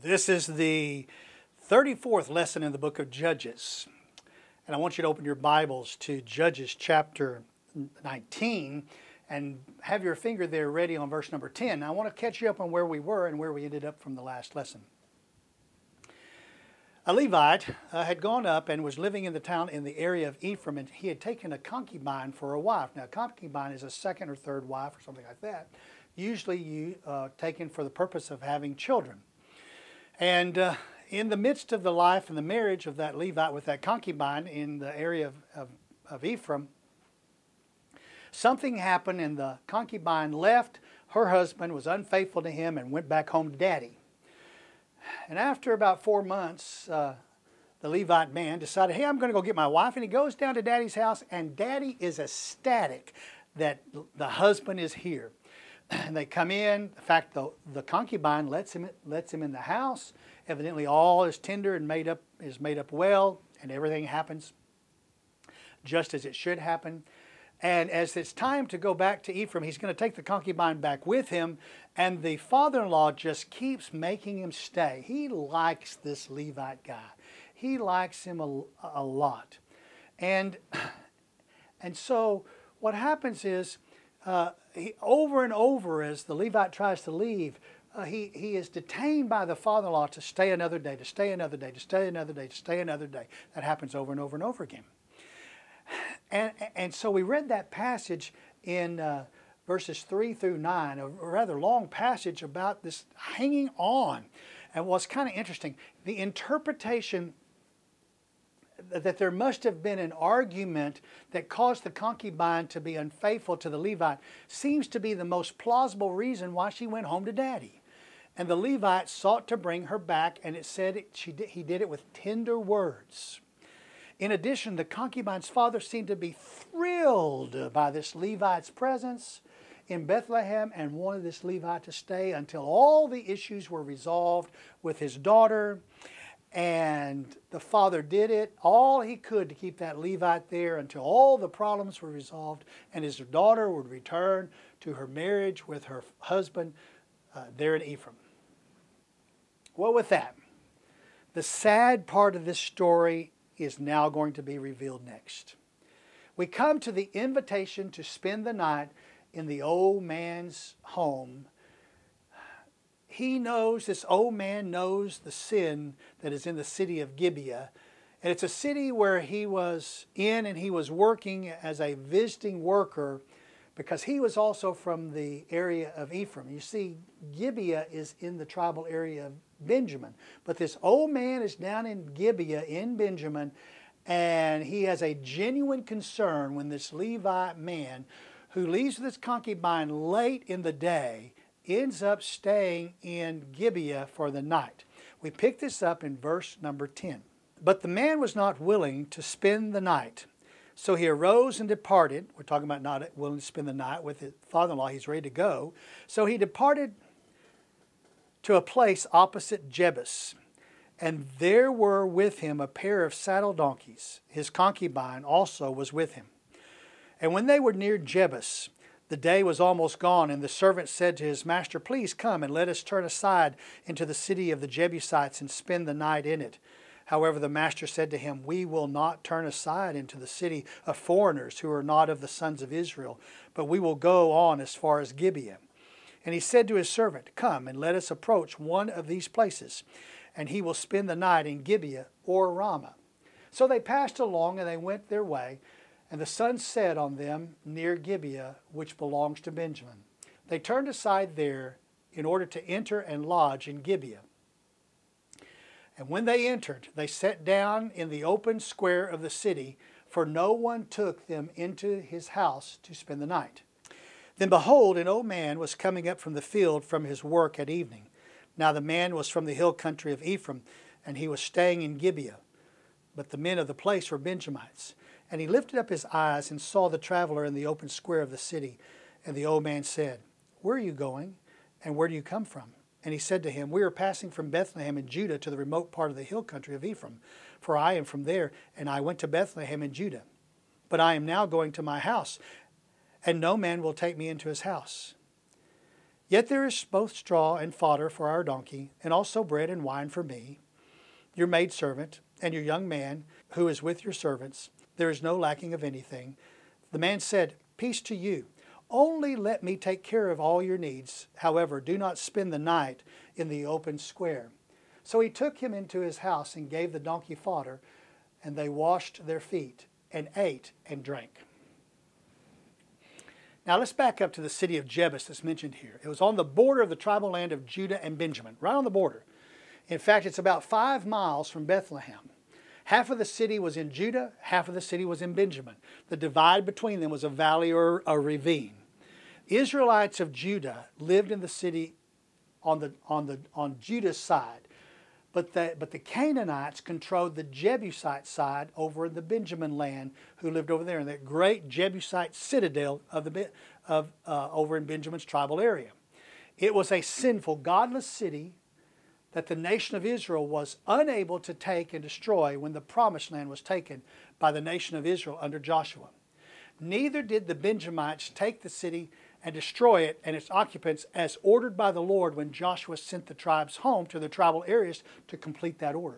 This is the 34th lesson in the book of Judges. And I want you to open your Bibles to Judges chapter 19 and have your finger there ready on verse number 10. Now, I want to catch you up on where we were and where we ended up from the last lesson. A Levite had gone up and was living in the town in the area of Ephraim, and he had taken a concubine for a wife. Now, a concubine is a second or third wife or something like that, usually taken for the purpose of having children. And in the midst of the life and the marriage of that Levite with that concubine in the area of Ephraim, something happened and the concubine left. Her husband was unfaithful to him and went back home to daddy. And after about 4 months, the Levite man decided, hey, I'm going to go get my wife. And he goes down to daddy's house, and daddy is ecstatic that the husband is here. And they come in. In fact, the concubine lets him in the house. Evidently, all is tender and is made up well, and everything happens just as it should happen. And as it's time to go back to Ephraim, he's going to take the concubine back with him. And the father-in-law just keeps making him stay. He likes this Levite guy. He likes him a lot. And so what happens is, over and over as the Levite tries to leave, he is detained by the father-in-law to stay another day, to stay another day, to stay another day, to stay another day. That happens over and over and over again. And so we read that passage in verses 3 through 9, a rather long passage about this hanging on. And what's kind of interesting, the interpretation that there must have been an argument that caused the concubine to be unfaithful to the Levite seems to be the most plausible reason why she went home to daddy. And the Levite sought to bring her back, and it said he did it with tender words. In addition, the concubine's father seemed to be thrilled by this Levite's presence in Bethlehem and wanted this Levite to stay until all the issues were resolved with his daughter. And the father did it all he could to keep that Levite there until all the problems were resolved and his daughter would return to her marriage with her husband there in Ephraim. Well, with that, the sad part of this story is now going to be revealed next. We come to the invitation to spend the night in the old man's home. This old man knows the sin that is in the city of Gibeah. And it's a city where he was in and he was working as a visiting worker because he was also from the area of Ephraim. You see, Gibeah is in the tribal area of Benjamin. But this old man is down in Gibeah in Benjamin, and he has a genuine concern when this Levite man who leaves with his concubine late in the day ends up staying in Gibeah for the night. We pick this up in verse number 10. But the man was not willing to spend the night. So he arose and departed. We're talking about not willing to spend the night with his father-in-law. He's ready to go. So he departed to a place opposite Jebus. And there were with him a pair of saddle donkeys. His concubine also was with him. And when they were near Jebus, the day was almost gone, and the servant said to his master, please come and let us turn aside into the city of the Jebusites and spend the night in it. However, the master said to him, we will not turn aside into the city of foreigners who are not of the sons of Israel, but we will go on as far as Gibeah. And he said to his servant, come and let us approach one of these places, and he will spend the night in Gibeah or Ramah. So they passed along and they went their way. And the sun set on them near Gibeah, which belongs to Benjamin. They turned aside there in order to enter and lodge in Gibeah. And when they entered, they sat down in the open square of the city, for no one took them into his house to spend the night. Then behold, an old man was coming up from the field from his work at evening. Now the man was from the hill country of Ephraim, and he was staying in Gibeah. But the men of the place were Benjamites. And he lifted up his eyes and saw the traveler in the open square of the city. And the old man said, where are you going, and where do you come from? And he said to him, we are passing from Bethlehem in Judah to the remote part of the hill country of Ephraim. For I am from there, and I went to Bethlehem in Judah. But I am now going to my house, and no man will take me into his house. Yet there is both straw and fodder for our donkey, and also bread and wine for me, your maidservant, and your young man who is with your servants. There is no lacking of anything. The man said, Peace to you. Only let me take care of all your needs. However, do not spend the night in the open square. So he took him into his house and gave the donkey fodder, and they washed their feet and ate and drank. Now let's back up to the city of Jebus that's mentioned here. It was on the border of the tribal land of Judah and Benjamin, right on the border. In fact, it's about 5 miles from Bethlehem. Half of the city was in Judah, half of the city was in Benjamin. The divide between them was a valley or a ravine. Israelites of Judah lived in the city on Judah's side, but the Canaanites controlled the Jebusite side over in the Benjamin land, who lived over there in that great Jebusite citadel over in Benjamin's tribal area. It was a sinful, godless city that the nation of Israel was unable to take and destroy when the promised land was taken by the nation of Israel under Joshua. Neither did the Benjamites take the city and destroy it and its occupants as ordered by the Lord when Joshua sent the tribes home to their tribal areas to complete that order.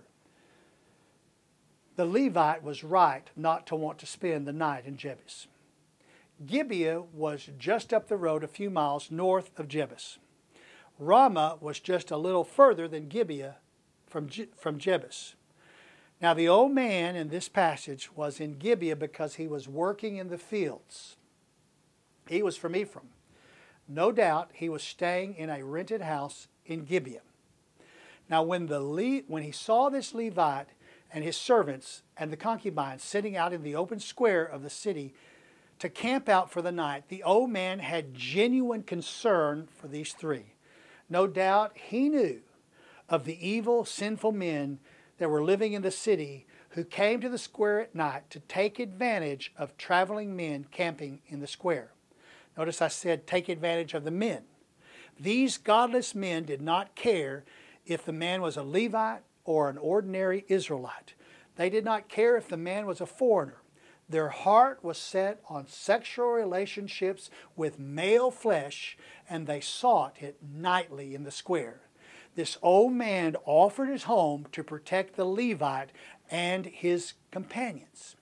The Levite was right not to want to spend the night in Jebus. Gibeah was just up the road a few miles north of Jebus. Ramah was just a little further than Gibeah from Jebus. Now the old man in this passage was in Gibeah because he was working in the fields. He was from Ephraim. No doubt he was staying in a rented house in Gibeah. Now when he saw this Levite and his servants and the concubines sitting out in the open square of the city to camp out for the night, the old man had genuine concern for these three. No doubt he knew of the evil, sinful men that were living in the city who came to the square at night to take advantage of traveling men camping in the square. Notice I said take advantage of the men. These godless men did not care if the man was a Levite or an ordinary Israelite. They did not care if the man was a foreigner. Their heart was set on sexual relationships with male flesh, and they sought it nightly in the square. This old man offered his home to protect the Levite and his companions.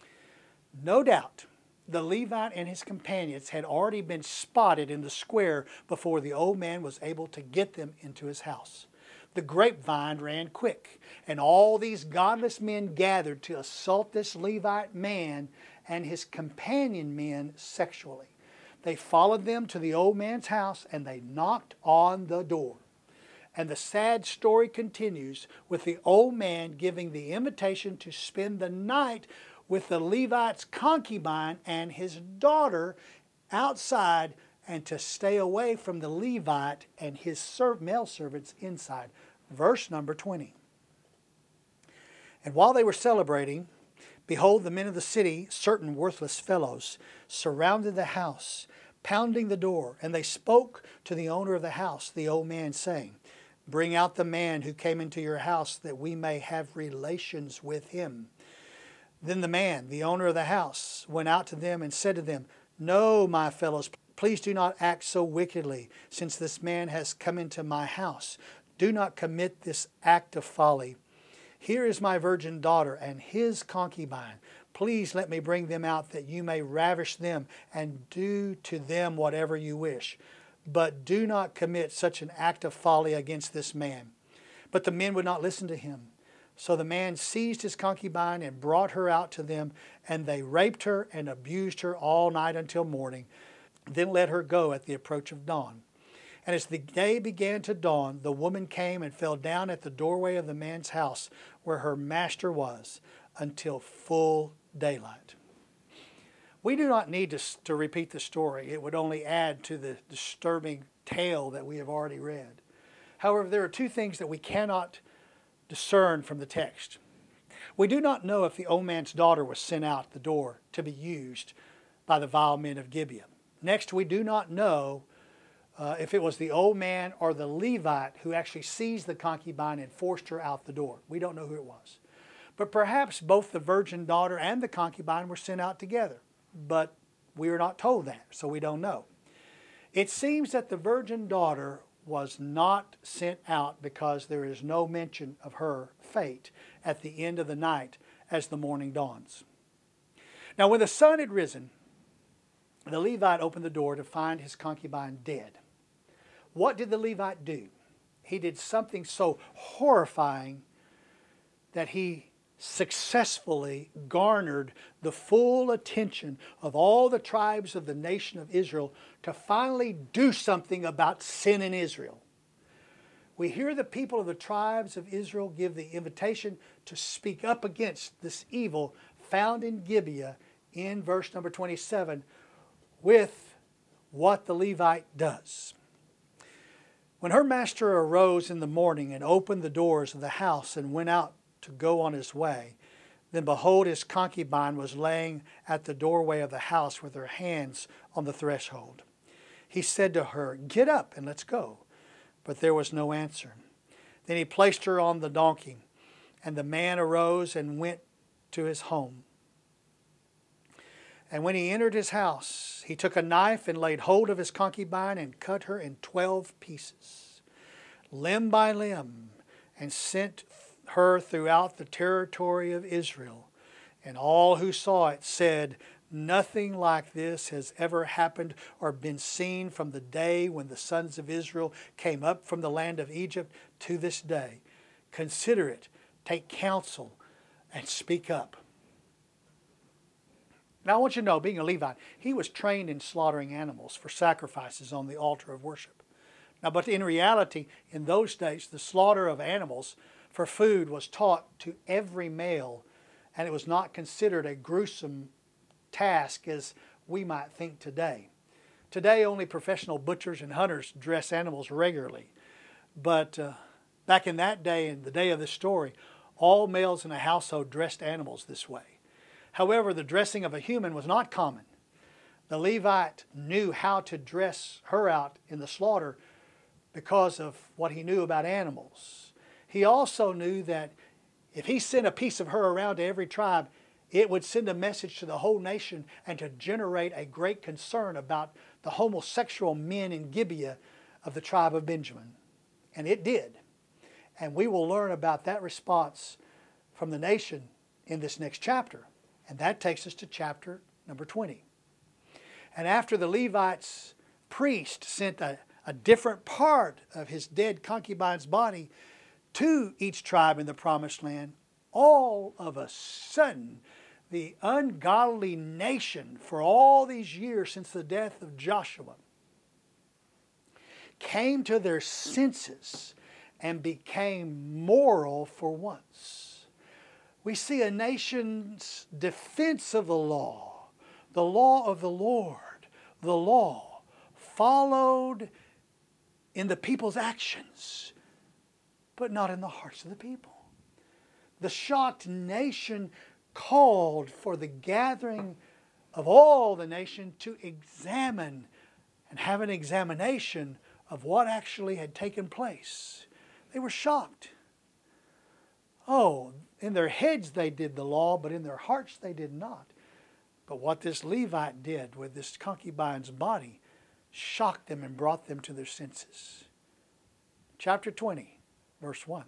No doubt, the Levite and his companions had already been spotted in the square before the old man was able to get them into his house. The grapevine ran quick, and all these godless men gathered to assault this Levite man and his companion men sexually. They followed them to the old man's house, and they knocked on the door. And the sad story continues with the old man giving the invitation to spend the night with the Levite's concubine and his daughter outside, and to stay away from the Levite and his male servants inside. Verse number 20. And while they were celebrating, behold, the men of the city, certain worthless fellows, surrounded the house, pounding the door. And they spoke to the owner of the house, the old man, saying, Bring out the man who came into your house, that we may have relations with him. Then the man, the owner of the house, went out to them and said to them, No, my fellows, please do not act so wickedly, since this man has come into my house. Do not commit this act of folly. Here is my virgin daughter and his concubine. Please let me bring them out, that you may ravish them and do to them whatever you wish. But do not commit such an act of folly against this man. But the men would not listen to him. So the man seized his concubine and brought her out to them, and they raped her and abused her all night until morning, then let her go at the approach of dawn. And as the day began to dawn, the woman came and fell down at the doorway of the man's house where her master was, until full daylight. We do not need to repeat the story. It would only add to the disturbing tale that we have already read. However, there are two things that we cannot discern from the text. We do not know if the old man's daughter was sent out the door to be used by the vile men of Gibeah. Next, we do not know if it was the old man or the Levite who actually seized the concubine and forced her out the door. We don't know who it was. But perhaps both the virgin daughter and the concubine were sent out together. But we are not told that, so we don't know. It seems that the virgin daughter was not sent out because there is no mention of her fate at the end of the night as the morning dawns. Now when the sun had risen, the Levite opened the door to find his concubine dead. What did the Levite do? He did something so horrifying that he successfully garnered the full attention of all the tribes of the nation of Israel to finally do something about sin in Israel. We hear the people of the tribes of Israel give the invitation to speak up against this evil found in Gibeah in verse number 27 with what the Levite does. When her master arose in the morning and opened the doors of the house and went out to go on his way, then behold, his concubine was laying at the doorway of the house with her hands on the threshold. He said to her, "Get up and let's go." But there was no answer. Then he placed her on the donkey, and the man arose and went to his home. And when he entered his house, he took a knife and laid hold of his concubine and cut her in 12 pieces, limb by limb, and sent her throughout the territory of Israel. And all who saw it said, "Nothing like this has ever happened or been seen from the day when the sons of Israel came up from the land of Egypt to this day. Consider it, take counsel, and speak up." Now I want you to know, being a Levite, he was trained in slaughtering animals for sacrifices on the altar of worship. Now, but in reality, in those days, the slaughter of animals for food was taught to every male, and it was not considered a gruesome task as we might think today. Today, only professional butchers and hunters dress animals regularly. But back in that day, in the day of this story, all males in a household dressed animals this way. However, the dressing of a human was not common. The Levite knew how to dress her out in the slaughter because of what he knew about animals. He also knew that if he sent a piece of her around to every tribe, it would send a message to the whole nation and to generate a great concern about the homosexual men in Gibeah of the tribe of Benjamin. And it did. And we will learn about that response from the nation in this next chapter. And that takes us to chapter number 20. And after the Levite's priest sent a different part of his dead concubine's body to each tribe in the promised land, all of a sudden, the ungodly nation for all these years since the death of Joshua came to their senses and became moral for once. We see a nation's defense of the law of the Lord, the law, followed in the people's actions, but not in the hearts of the people. The shocked nation called for the gathering of all the nation to examine and have an examination of what actually had taken place. They were shocked. Oh, in their heads they did the law, but in their hearts they did not. But what this Levite did with this concubine's body shocked them and brought them to their senses. Chapter 20, verse 1.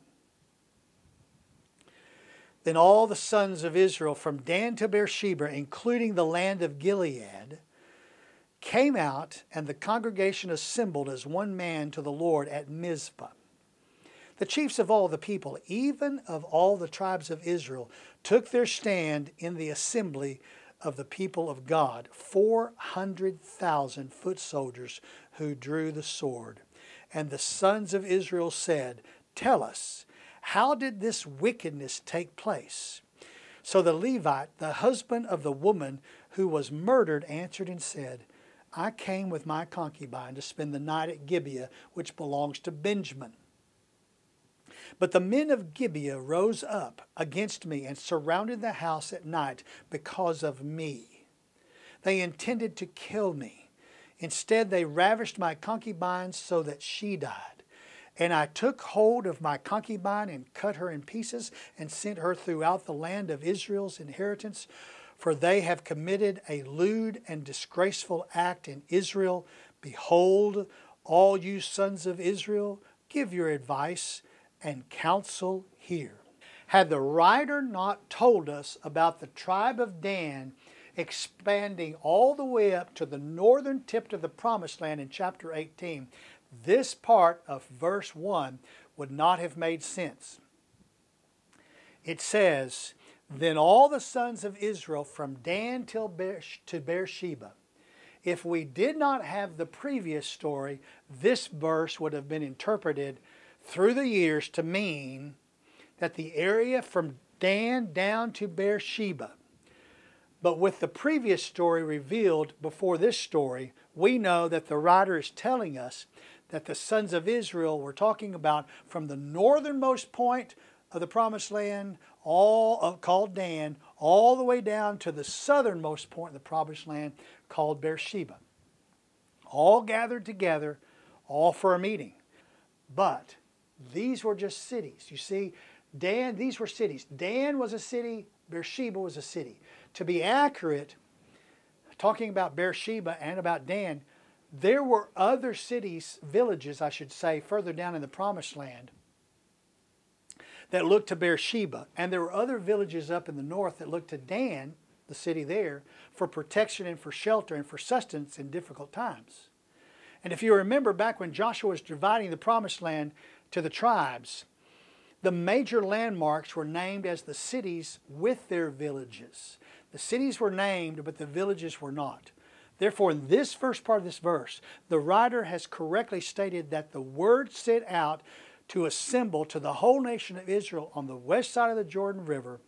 Then all the sons of Israel from Dan to Beersheba, including the land of Gilead, came out, and the congregation assembled as one man to the Lord at Mizpah. The chiefs of all the people, even of all the tribes of Israel, took their stand in the assembly of the people of God, 400,000 foot soldiers who drew the sword. And the sons of Israel said, "Tell us, how did this wickedness take place?" So the Levite, the husband of the woman who was murdered, answered and said, "I came with my concubine to spend the night at Gibeah, which belongs to Benjamin. But the men of Gibeah rose up against me and surrounded the house at night because of me. They intended to kill me. Instead, they ravished my concubine so that she died. And I took hold of my concubine and cut her in pieces and sent her throughout the land of Israel's inheritance. For they have committed a lewd and disgraceful act in Israel Behold, all you sons of Israel, give your advice and counsel here. Had the writer not told us about the tribe of Dan expanding all the way up to the northern tip of the promised land in chapter 18, this part of verse 1 would not have made sense. It says, then all the sons of Israel from Dan to Beersheba. If we did not have the previous story, this verse would have been interpreted through the years to mean that the area from Dan down to Beersheba. But with the previous story revealed before this story, we know that the writer is telling us that the sons of Israel were talking about from the northernmost point of the promised land, called Dan, all the way down to the southernmost point of the promised land called Beersheba. All gathered together, all for a meeting. But these were just cities. You see, these were cities. Dan was a city, Beersheba was a city. To be accurate, talking about Beersheba and about Dan, there were other cities, villages I should say, further down in the promised land that looked to Beersheba. And there were other villages up in the north that looked to Dan, the city there, for protection and for shelter and for sustenance in difficult times. And if you remember back when Joshua was dividing the promised land to the tribes, the major landmarks were named as the cities with their villages. The cities were named, but the villages were not. Therefore, in this first part of this verse, the writer has correctly stated that the word sent out to assemble to the whole nation of Israel on the west side of the Jordan River,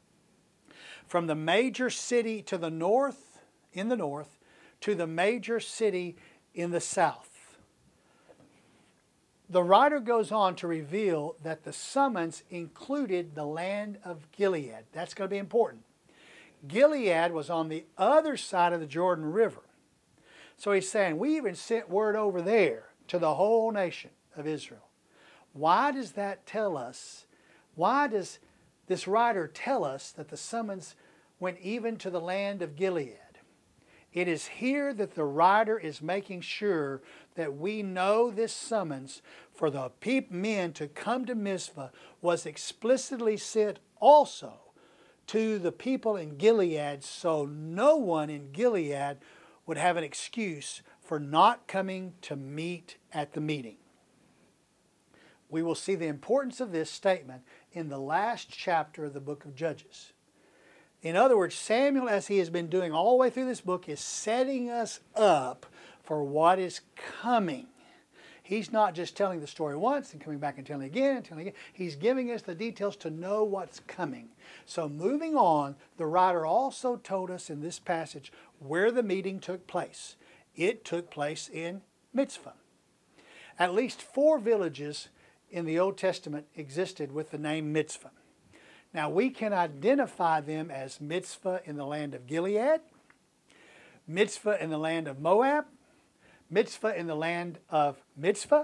from the major city to the north, in the north, to the major city in the south. The writer goes on to reveal that the summons included the land of Gilead. That's going to be important. Gilead was on the other side of the Jordan River. So he's saying, we even sent word over there to the whole nation of Israel. Why does that tell us? Why does this writer tell us that the summons went even to the land of Gilead? It is here that the writer is making sure that we know this summons for the men to come to Mizpah was explicitly sent also to the people in Gilead, so no one in Gilead would have an excuse for not coming to meet at the meeting. We will see the importance of this statement in the last chapter of the book of Judges. In other words, Samuel, as he has been doing all the way through this book, is setting us up for what is coming. He's not just telling the story once and coming back and telling again and telling again. He's giving us the details to know what's coming. So moving on, the writer also told us in this passage where the meeting took place. It took place in Mizpah. At least 4 villages in the Old Testament existed with the name Mizpah. Now we can identify them as Mizpah in the land of Gilead, Mizpah in the land of Moab, Mizpah in the land of Mizpah,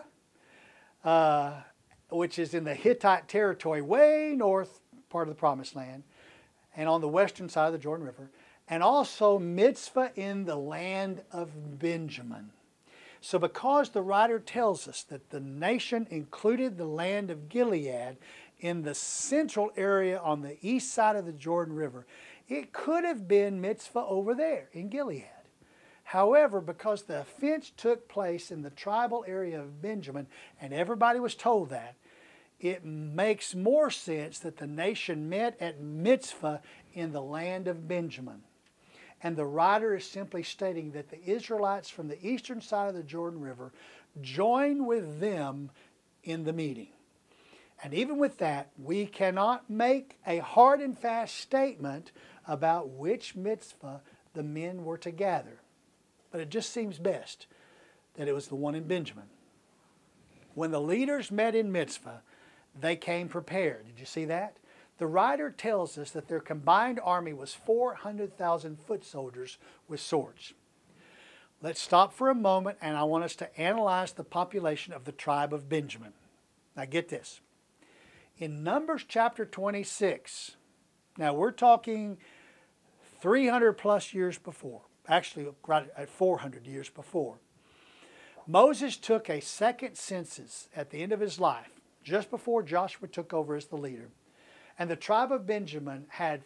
which is in the Hittite territory way north part of the Promised Land and on the western side of the Jordan River, and also Mizpah in the land of Benjamin. So because the writer tells us that the nation included the land of Gilead in the central area on the east side of the Jordan River, it could have been Mizpah over there in Gilead. However, because the offense took place in the tribal area of Benjamin, and everybody was told that, it makes more sense that the nation met at Mizpah in the land of Benjamin. And the writer is simply stating that the Israelites from the eastern side of the Jordan River joined with them in the meeting. And even with that, we cannot make a hard and fast statement about which Mizpah the men were to gather. But it just seems best that it was the one in Benjamin. When the leaders met in Mizpah, they came prepared. Did you see that? The writer tells us that their combined army was 400,000 foot soldiers with swords. Let's stop for a moment, and I want us to analyze the population of the tribe of Benjamin. Now get this. In Numbers chapter 26, now we're talking 300 plus years before, actually right at 400 years before. Moses took a second census at the end of his life, just before Joshua took over as the leader. And the tribe of Benjamin had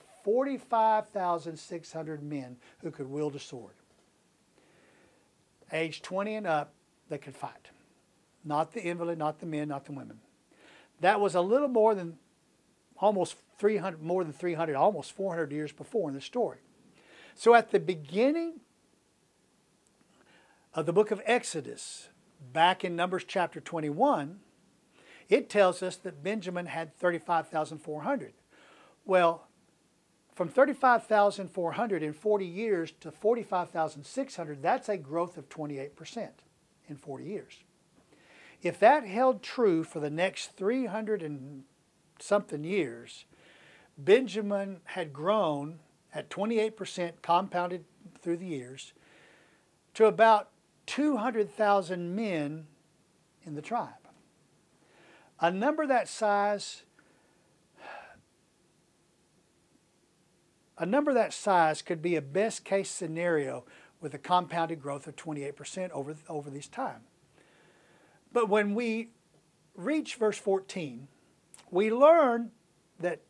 45,600 men who could wield a sword. Age 20 and up, they could fight. Not the invalid, not the men, not the women. That was a little more than almost 300, almost 400 years before in the story. So at the beginning of the book of Exodus, back in Numbers chapter 21, it tells us that Benjamin had 35,400. Well, from 35,400 in 40 years to 45,600, that's a growth of 28% in 40 years. If that held true for the next 300 and something years, Benjamin had grown at 28% compounded through the years to about 200,000 men in the tribe. A number that size could be a best case scenario with a compounded growth of 28% over this time. But when we reach verse 14, we learn that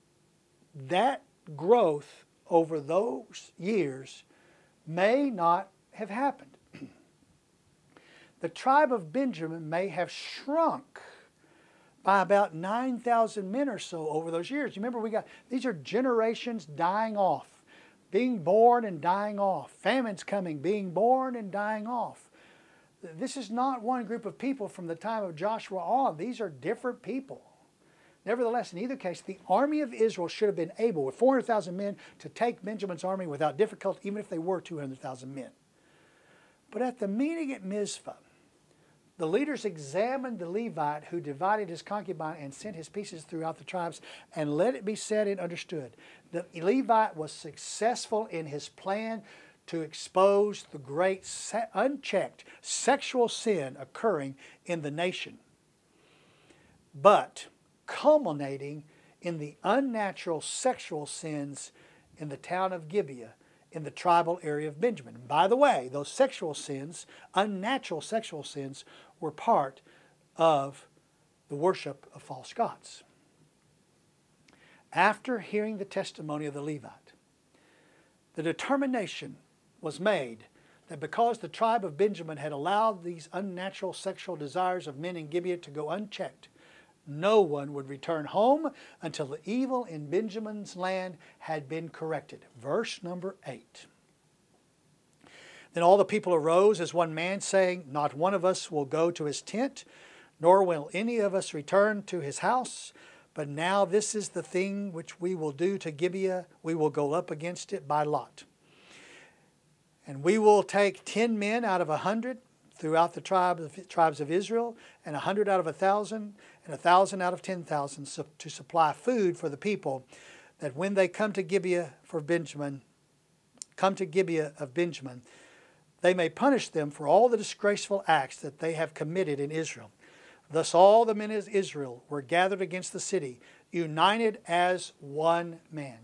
growth over those years may not have happened. The tribe of Benjamin may have shrunk by about 9,000 men or so over those years. You remember, these are generations dying off, being born and dying off. Famines coming, being born and dying off. This is not one group of people from the time of Joshua on. These are different people. Nevertheless, in either case, the army of Israel should have been able, with 400,000 men, to take Benjamin's army without difficulty, even if they were 200,000 men. But at the meeting at Mizpah, the leaders examined the Levite who divided his concubine and sent his pieces throughout the tribes, and let it be said and understood that the Levite was successful in his plan to expose the great unchecked sexual sin occurring in the nation, but culminating in the unnatural sexual sins in the town of Gibeah in the tribal area of Benjamin. And by the way, those sexual sins, unnatural sexual sins, were part of the worship of false gods. After hearing the testimony of the Levite, the determination was made that because the tribe of Benjamin had allowed these unnatural sexual desires of men in Gibeah to go unchecked, no one would return home until the evil in Benjamin's land had been corrected. Verse number 8. Then all the people arose as one man, saying, "Not one of us will go to his tent, nor will any of us return to his house. But now this is the thing which we will do to Gibeah. We will go up against it by lot. And we will take 10 men out of 100 throughout the tribes of Israel, and 100 out of 1,000, and 1,000 out of 10,000 to supply food for the people, that when they come to Gibeah of Benjamin, they may punish them for all the disgraceful acts that they have committed in Israel." Thus all the men of Israel were gathered against the city, united as one man.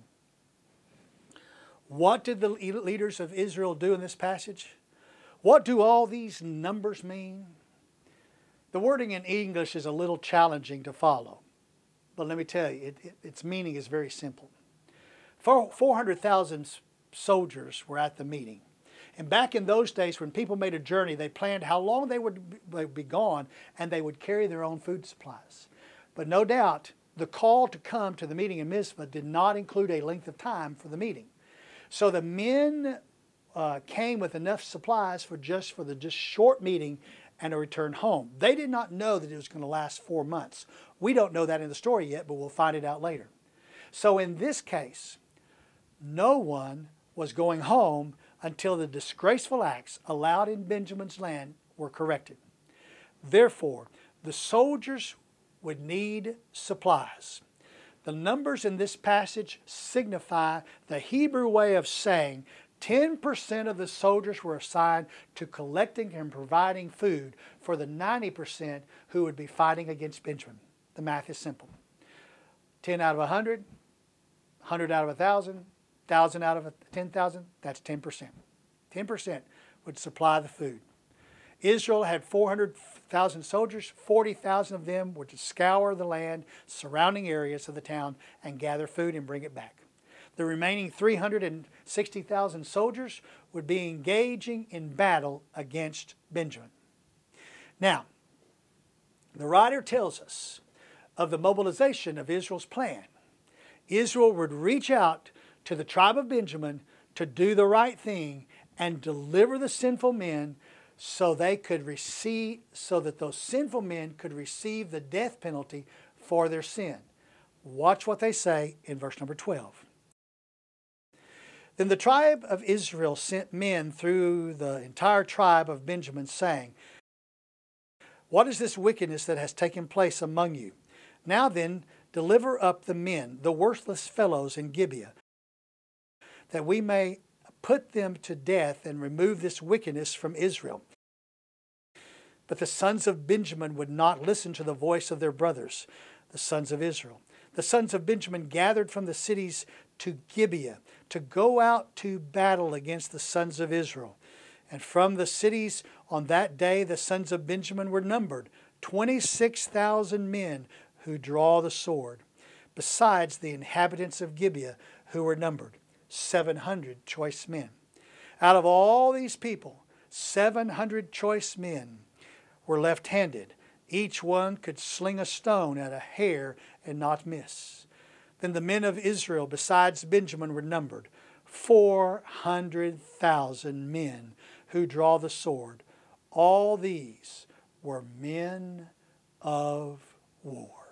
What did the leaders of Israel do in this passage? What do all these numbers mean? The wording in English is a little challenging to follow, but let me tell you, its meaning is very simple. 400,000 soldiers were at the meeting. And back in those days, when people made a journey, they planned how long they would be gone, and they would carry their own food supplies. But no doubt, the call to come to the meeting in Mizpah did not include a length of time for the meeting. So the men came with enough supplies for the short meeting and a return home. They did not know that it was going to last 4 months. We don't know that in the story yet, but we'll find it out later. So in this case, no one was going home until the disgraceful acts allowed in Benjamin's land were corrected. Therefore, the soldiers would need supplies. The numbers in this passage signify the Hebrew way of saying 10% of the soldiers were assigned to collecting and providing food for the 90% who would be fighting against Benjamin. The math is simple. 10 out of 100, 100 out of 1,000, 1,000 out of 10,000, that's 10%. 10% would supply the food. Israel had 400,000 soldiers. 40,000 of them were to scour the land, surrounding areas of the town, and gather food and bring it back. The remaining 360,000 soldiers would be engaging in battle against Benjamin. Now, the writer tells us of the mobilization of Israel's plan. Israel would reach out to the tribe of Benjamin to do the right thing and deliver the sinful men so that those sinful men could receive the death penalty for their sin. Watch what they say in verse number 12. Then the tribe of Israel sent men through the entire tribe of Benjamin, saying, "What is this wickedness that has taken place among you? Now then, deliver up the men, the worthless fellows in Gibeah, that we may put them to death and remove this wickedness from Israel." But the sons of Benjamin would not listen to the voice of their brothers, the sons of Israel. The sons of Benjamin gathered from the cities to Gibeah to go out to battle against the sons of Israel. And from the cities on that day the sons of Benjamin were numbered, 26,000 men who draw the sword, besides the inhabitants of Gibeah who were numbered, 700 choice men. Out of all these people, 700 choice men were left-handed. Each one could sling a stone at a hare and not miss. Then the men of Israel, besides Benjamin, were numbered, 400,000 men who draw the sword. All these were men of war.